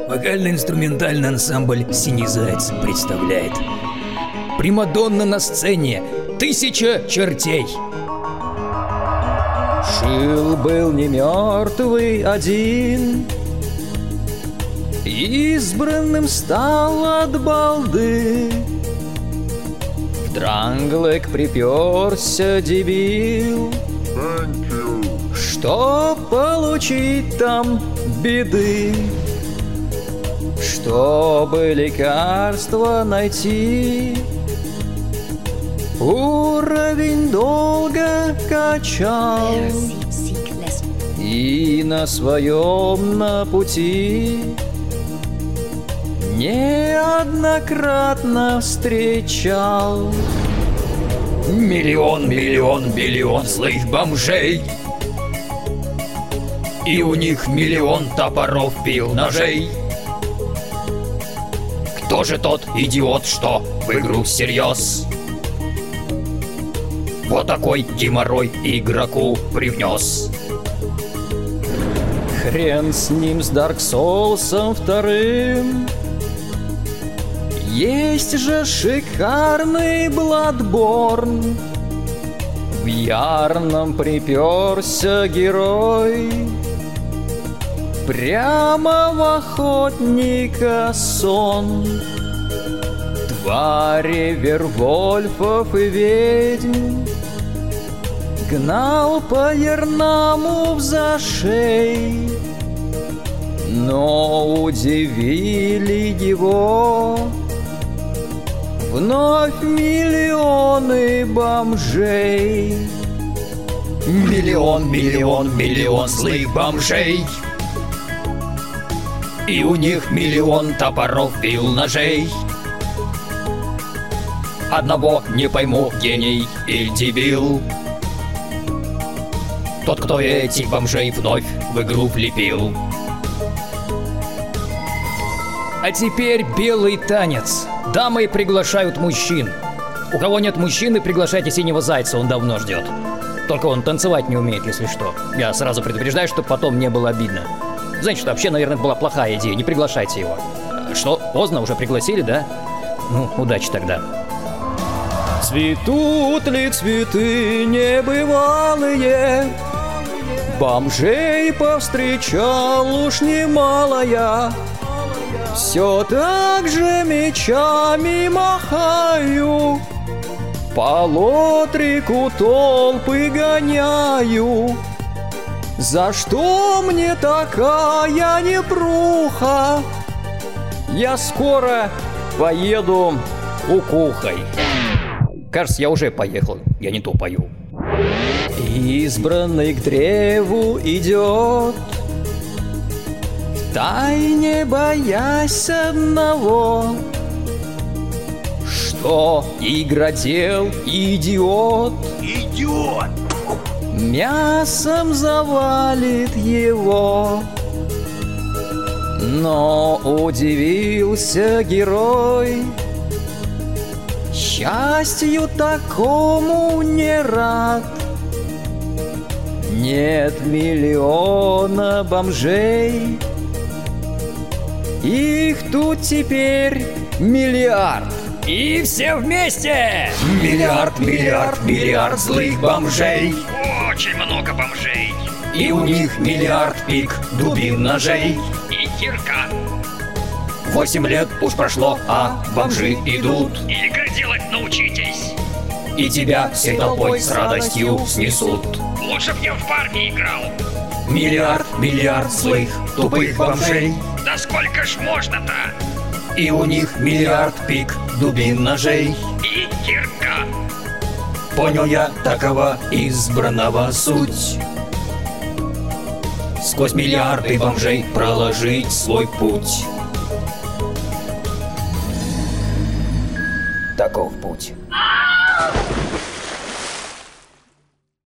Вокально-инструментальный ансамбль «Синий заяц» представляет. Примадонна на сцене, 1000 чертей. Жил-был не мертвый один, избранным стал от балды. В дранглэк приперся дебил, чтоб получить там беды. Чтобы лекарство найти, уровень долго качал, и на своем на пути неоднократно встречал миллион, миллион, миллион злых бомжей, и у них миллион топоров, пил, ножей. Кто же тот идиот, что в игру всерьез вот такой геморрой игроку привнес? Хрен с ним, с Dark Souls'ом вторым, есть же шикарный Bloodborne. В Ярном приперся герой прямо в охотника сон. Твари, вервольфов и ведьм гнал по Ярнаму взашей, но удивили его вновь миллионы бомжей. Миллион, миллион, миллион злых бомжей, и у них миллион топоров, пил, ножей. Одного не пойму, гений или дебил, тот, кто этих бомжей вновь в игру влепил. А теперь белый танец. Дамы приглашают мужчин. У кого нет мужчины, приглашайте Синего Зайца, он давно ждет. Только он танцевать не умеет, если что. Я сразу предупреждаю, чтобы потом не было обидно. Знаете, что вообще, наверное, была плохая идея, не приглашайте его. Что, поздно, уже пригласили, да? Ну, удачи тогда. Цветут ли цветы небывалые, бомжей повстречал уж немало я. Все так же мечами махаю, по лотрику толпы гоняю. За что мне такая непруха? Я скоро поеду кукухой. Кажется, я уже поехал, я не то пою. Избранный к древу идет, втайне боясь одного, что игродел идиот мясом завалит его. Но удивился герой, счастью такому не рад. Нет миллиона бомжей, их тут теперь миллиард. И все вместе! Миллиард, миллиард, миллиард злых бомжей. Очень много бомжей. И у них миллиард пик дубин, ножей. И кирка. 8 лет уж прошло, а бомжи идут. Игры делать научитесь. И тебя всей толпой с радостью снесут. Лучше б я в фарме играл. Миллиард, миллиард злых, тупых бомжей. Да сколько ж можно-то? И у них миллиард пик дубин, ножей. И кирка. Понял я такого избранного суть. Сквозь миллиарды бомжей проложить свой путь. Таков путь.